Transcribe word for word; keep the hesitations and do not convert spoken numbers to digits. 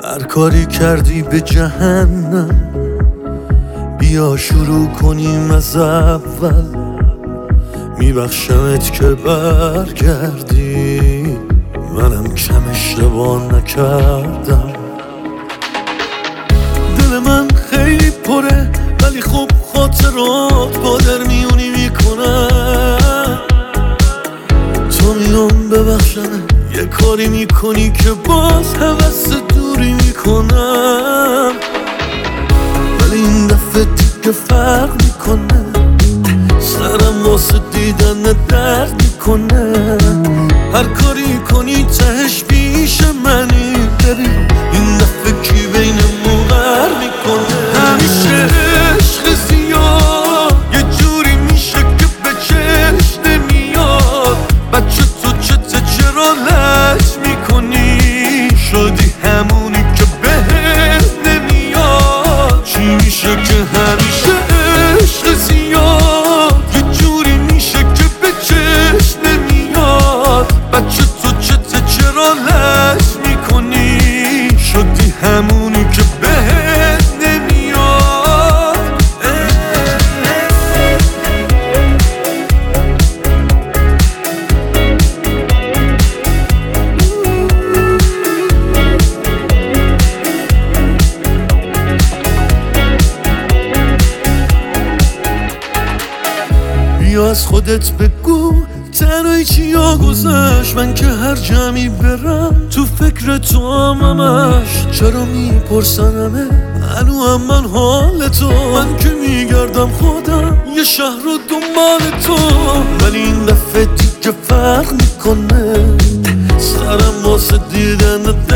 هر کاری کردی به جهنم، بیا شروع کنیم از اول. میبخشمت که برگردی، منم کم اشتباه نکردم. دل من خیلی پره ولی خب خاطرات با در میونی میکنم. تو میام ببخشمه یه کاری میکنی که باز هوس دوری میکنم، ولی این دفعه دیگه فرق میکنه. سرم واسه دیدن درد میکنه. هر کاری کنی تهش پیش منی. ببین این دفعه کی بینمون غر میکنه. همیشه عشق زیاد یه جوری میشه که به چشم نمیاد. بچه تو چته چرا لج میکنی؟ شدی همونی که بهت نمیاد. چی میشه که همیشه عشق زیاد یه جوری میشه که به چشم نمیاد. بچه تو چته چرا لج میکنی؟ شدی همونی که بهت نمیاد. بیا از خودت بگو تنهایی چیا گذشت. من که هر جمعی برم تو فکر تو هم همش. چرا میپرسن همه هنو هم من حال تو؟ من که میگردم خودم یه شهر رو دنبال تو، ولی این دفعه دیگه فرق میکنه. سرم واسه دیدن